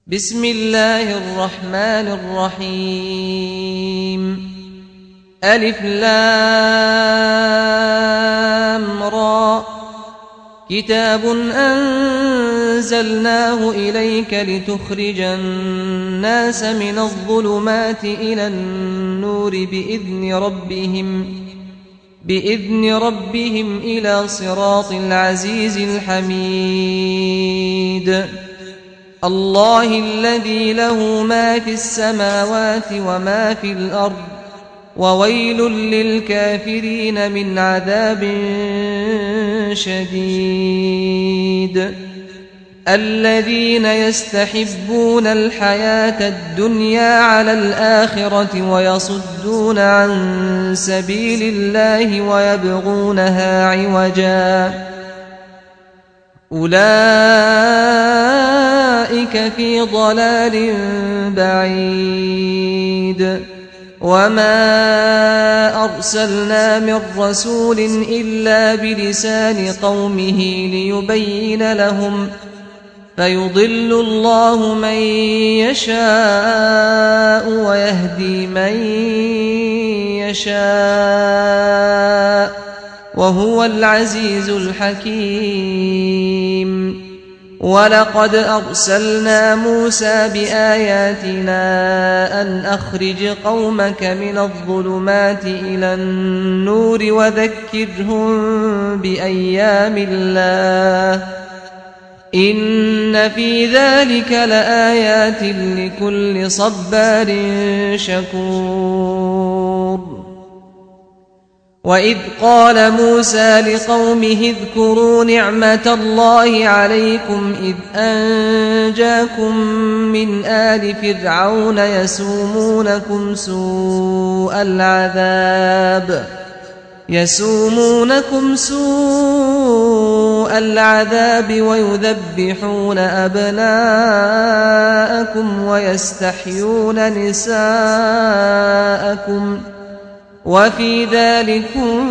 بسم الله الرحمن الرحيم ألف لام را كتاب أنزلناه إليك لتخرج الناس من الظلمات إلى النور بإذن ربهم إلى صراط العزيز الحميد الله الذي له ما في السماوات وما في الأرض وويل للكافرين من عذاب شديد الذين يستحبون الحياة الدنيا على الآخرة ويصدون عن سبيل الله ويبغونها عوجا أولئك في ضلال بعيد وما أرسلنا من رسول إلا بلسان قومه ليبين لهم فيضل الله من يشاء ويهدي من يشاء وهو العزيز الحكيم ولقد أرسلنا موسى بآياتنا أن أخرج قومك من الظلمات إلى النور وذكرهم بأيام الله إن في ذلك لآيات لكل صبار شكور وإذ قال موسى لقومه اذكروا نعمة الله عليكم إذ أنجاكم من آل فرعون يسومونكم سوء العذاب ويذبحون أبناءكم ويستحيون نساءكم وفي ذلكم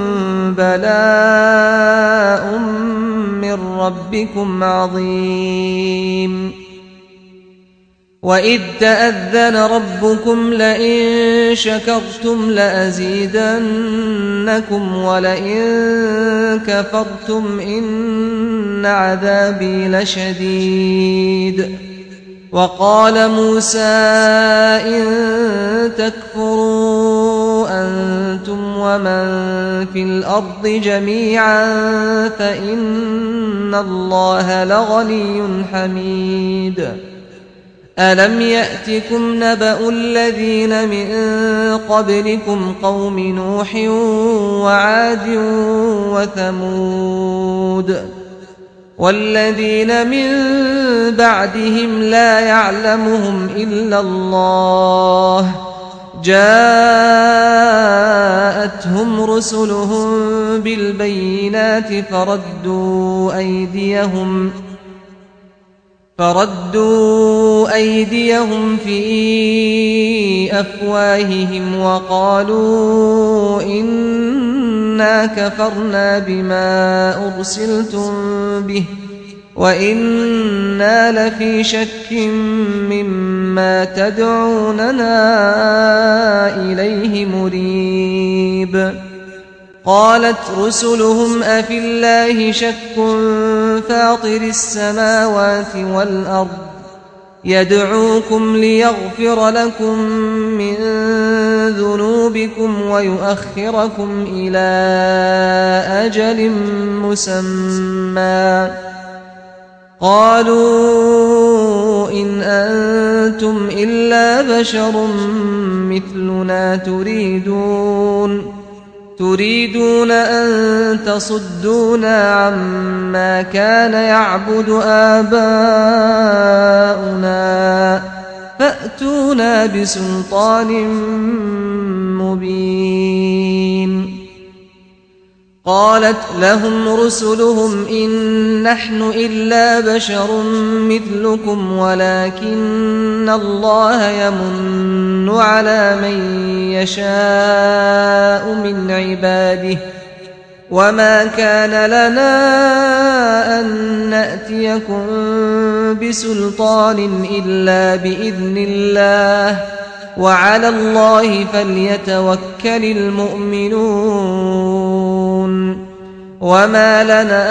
بلاء من ربكم عظيم وإذ تأذن ربكم لئن شكرتم لأزيدنكم ولئن كفرتم إن عذابي لشديد وقال موسى إن تكفروا أنتم ومن في الأرض جميعا فإن الله لغني حميد ألم يأتكم نبأ الذين من قبلكم قوم نوح وعاد وثمود والذين من بعدهم لا يعلمهم إلا الله جاءتهم رسلهم بالبينات فردوا أيديهم في أفواههم وقالوا إنا كفرنا بما أرسلتم به وإنا لفي شك مما تدعوننا إليه مريب قالت رسلهم أفي الله شك فاطر السماوات والأرض يدعوكم ليغفر لكم من ذنوبكم ويؤخركم إلى أجل مسمى قالوا إن أنتم إلا بشر مثلنا تريدون أن تصدونا عما كان يعبد آباؤنا فأتونا بسلطان مبين قالت لهم رسلهم إن نحن إلا بشر مثلكم ولكن الله يمن على من يشاء من عباده وما كان لنا أن نأتيكم بسلطان إلا بإذن الله وعلى الله فليتوكل المؤمنون وما لنا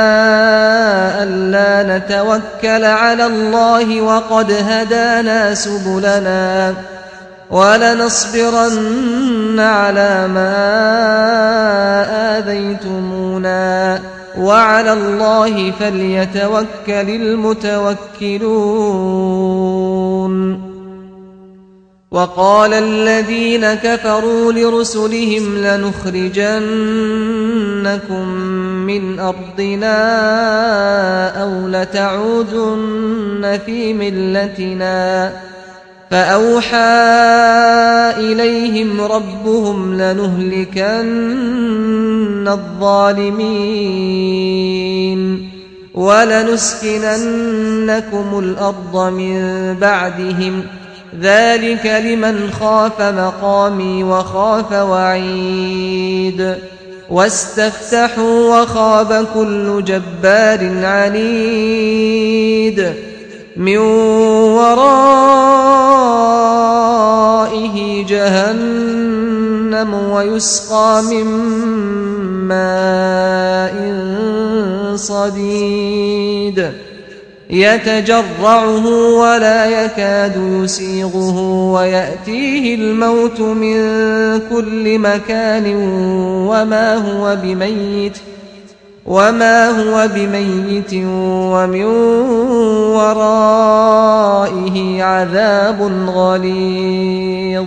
ألا نتوكل على الله وقد هدانا سبلنا ولنصبرن على ما آذيتمونا وعلى الله فليتوكل المتوكلون وقال الذين كفروا لرسلهم لنخرجنكم من أرضنا أو لتعودن في ملتنا فأوحى إليهم ربهم لنهلكن الظالمين ولنسكننكم الأرض من بعدهم ذلك لمن خاف مقامي وخاف وعيد واستفتحوا وخاب كل جبار عنيد من ورائه جهنم ويسقى من ماء صديد يتجرعه ولا يكاد يسيغه ويأتيه الموت من كل مكان وما هو بميت ومن ورائه عذاب غليظ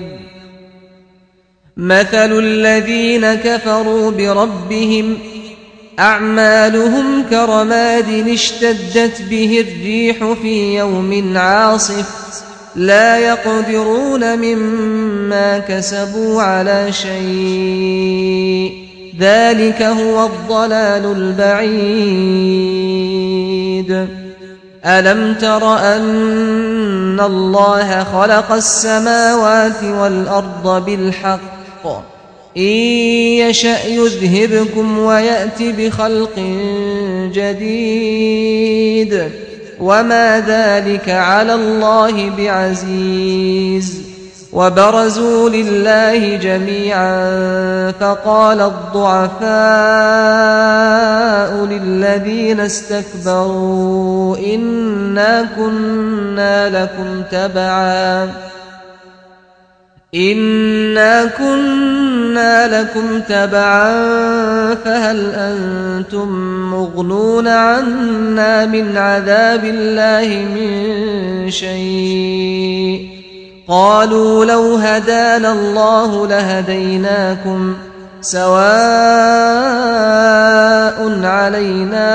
مثل الذين كفروا بربهم أعمالهم كرماد اشتدت به الريح في يوم عاصف لا يقدرون مما كسبوا على شيء ذلك هو الضلال البعيد ألم تر أن الله خلق السماوات والأرض بالحق إن يشأ يذهبكم ويأت بخلق جديد وما ذلك على الله بعزيز وبرزوا لله جميعا فقال الضعفاء للذين استكبروا إنا كنا لكم تبعا فهل أنتم مغنون عنا من عذاب الله من شيء قالوا لو هدانا الله لهديناكم سواء علينا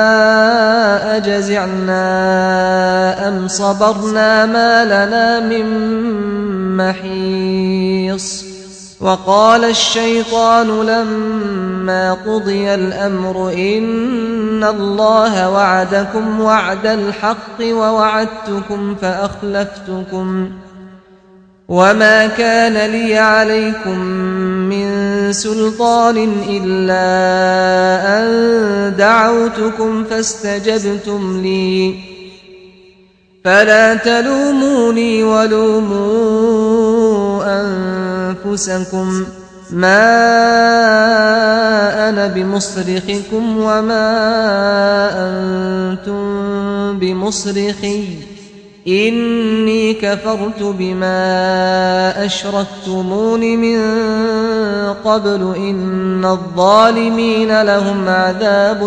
أجزعنا أم صبرنا ما لنا من محيص وقال الشيطان لما قضي الأمر إن الله وعدكم وعد الحق ووعدتكم فأخلفتكم وما كان لي عليكم من سلطان إلا أن دعوتكم فاستجبتم لي فلا تلوموني ولوموا أنفسكم ما أنا بمصرخكم وما أنتم بمصرخي إني كفرت بما أشركتمون من قبل إن الظالمين لهم عذاب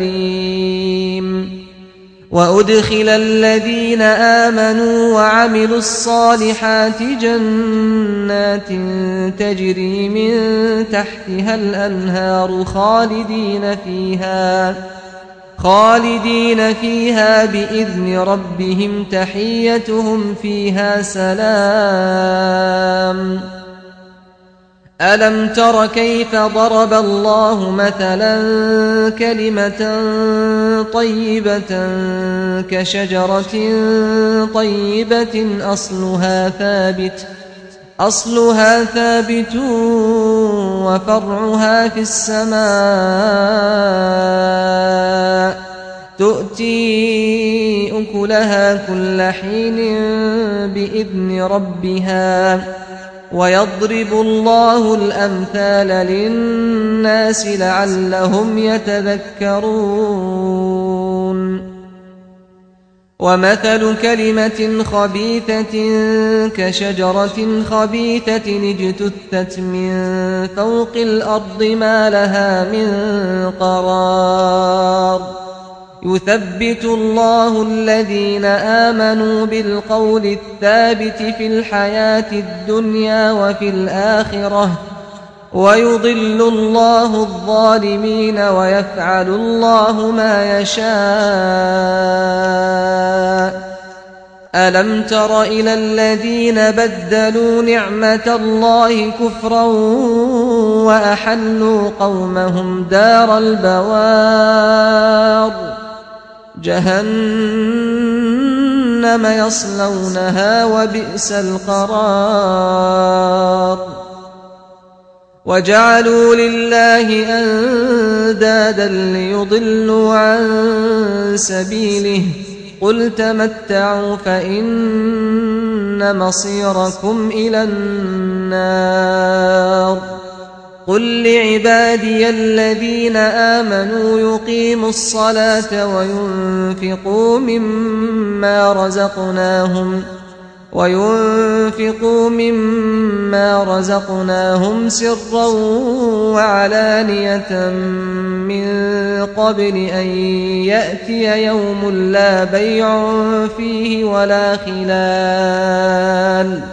أليم وأدخل الذين آمنوا وعملوا الصالحات جنات تجري من تحتها الأنهار خالدين فيها بإذن ربهم تحيتهم فيها سلام ألم تر كيف ضرب الله مثلا كلمة طيبة كشجرة طيبة أصلها ثابت وفرعها في السماء تؤتي أكلها كل حين بإذن ربها ويضرب الله الأمثال للناس لعلهم يتذكرون ومثل كلمة خبيثة كشجرة خبيثة اجتثت من فوق الأرض ما لها من قرار يثبت الله الذين آمنوا بالقول الثابت في الحياة الدنيا وفي الآخرة ويضل الله الظالمين ويفعل الله ما يشاء ألم تر إلى الذين بدلوا نعمة الله كفرا وأحلوا قومهم دار البوار جهنم يصلونها وبئس القرار وجعلوا لله أندادا ليضلوا عن سبيله قل تمتعوا فإن مصيركم إلى النار قل لعبادي الذين آمنوا يقيموا الصلاة وينفقوا مما رزقناهم سرا وعلانية من قبل أن يأتي يوم لا بيع فيه ولا خلال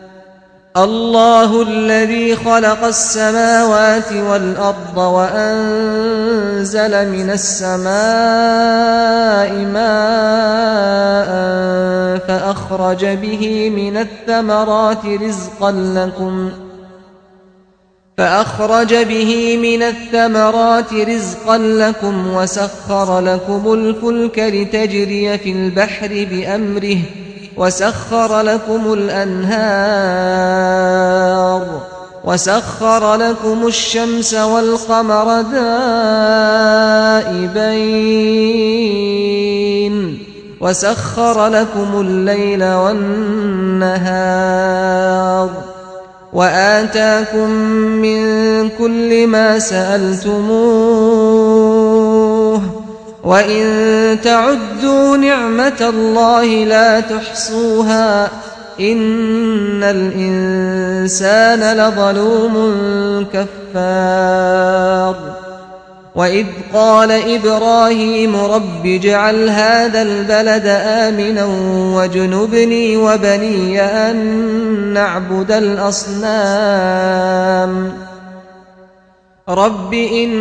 الله الذي خلق السماوات والأرض وأنزل من السماء ماء فأخرج به من الثمرات رزقا لكم وسخر لكم الفلك لتجري في البحر بأمره وسخر لكم الأنهار وسخر لكم الشمس والقمر دائبين وسخر لكم الليل والنهار وآتاكم من كل ما سألتموه وإن تعدوا نعمة الله لا تحصوها إن الإنسان لظلوم كفار وإذ قال إبراهيم رب اجعل هذا البلد آمنا واجنبني وبني أن نعبد الأصنام رب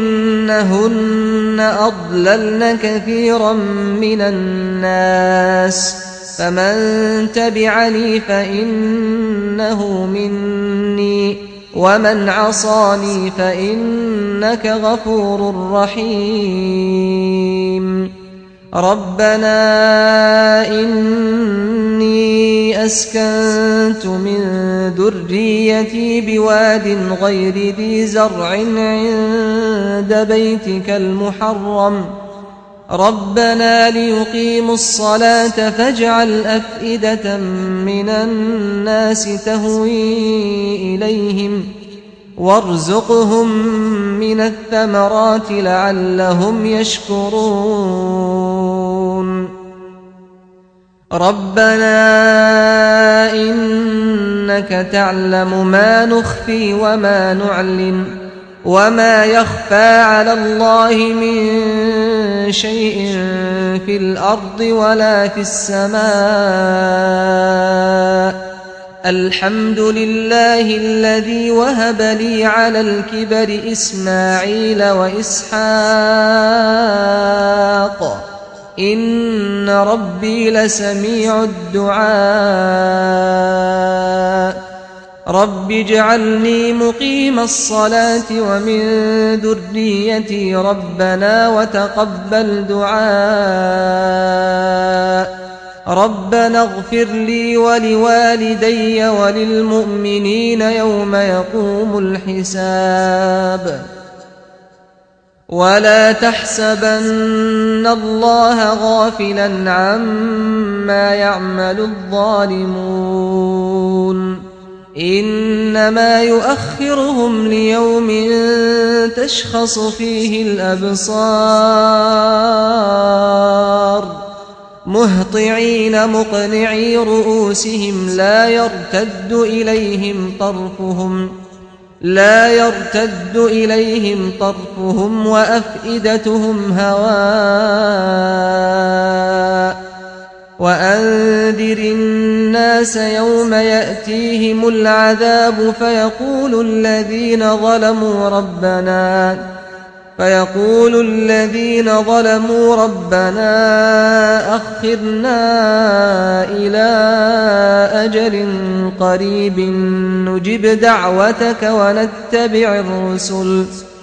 إنهن أضللن كثيرا من الناس فمن تبعني فإنه مني ومن عصاني فإنك غفور رحيم ربنا إني أسكنت من ذريتي بواد غير ذي زرع عند بيتك المحرم ربنا ليقيموا الصلاة فاجعل أفئدة من الناس تهوي إليهم وارزقهم من الثمرات لعلهم يشكرون ربنا إنك تعلم ما نخفي وما نعلن وما يخفى على الله من شيء في الأرض ولا في السماء الحمد لله الذي وهب لي على الكبر إسماعيل وإسحاق إن ربي لسميع الدعاء رب اجعلني مقيم الصلاة ومن ذريتي ربنا وتقبل دعاء ربنا اغفر لي ولوالدي وللمؤمنين يوم يقوم الحساب ولا تحسبن الله غافلا عما يعمل الظالمون إنما يؤخرهم ليوم تشخص فيه الأبصار مهطعين مقنعي رؤوسهم لا يرتد إليهم طرفهم وأفئدتهم هواء وأنذر الناس يوم يأتيهم العذاب فيقول الذين ظلموا ربنا أخرنا إلى أجل قريب نجب دعوتك ونتبع الرسل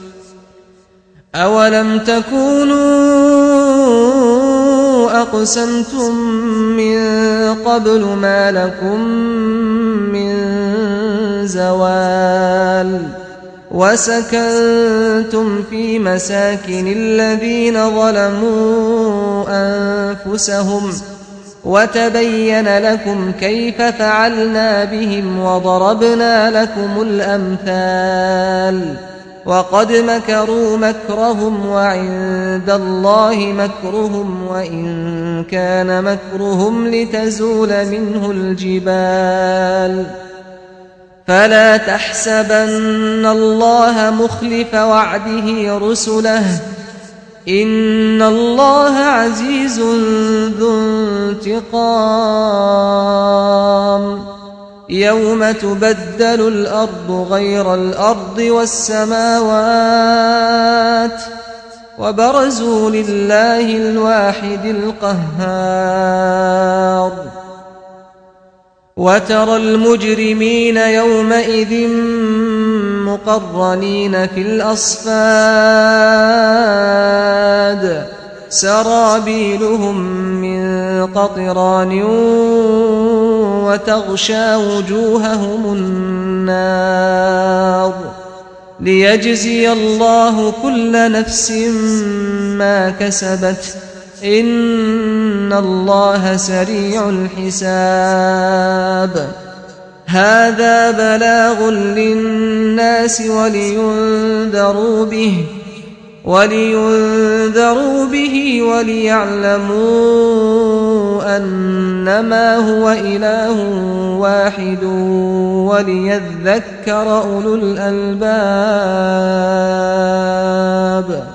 أولم تكونوا أقسمتم من قبل ما لكم من زوال وسكنتم في مساكن الذين ظلموا أنفسهم وتبين لكم كيف فعلنا بهم وضربنا لكم الأمثال وقد مكروا مكرهم وعند الله مكرهم وإن كان مكرهم لتزول منه الجبال فلا تحسبن الله مخلف وعده رسله إن الله عزيز ذو انتقام يوم تبدل الأرض غير الأرض والسماوات وبرزوا لله الواحد القهار وترى المجرمين يومئذ مقرنين في الأصفاد سرابيلهم من قطران وتغشى وجوههم النار ليجزي الله كل نفس ما كسبت إن الله سريع الحساب هذا بلاغ للناس ولينذروا به وليعلموا أنما هو إله واحد وليذكر أولو الألباب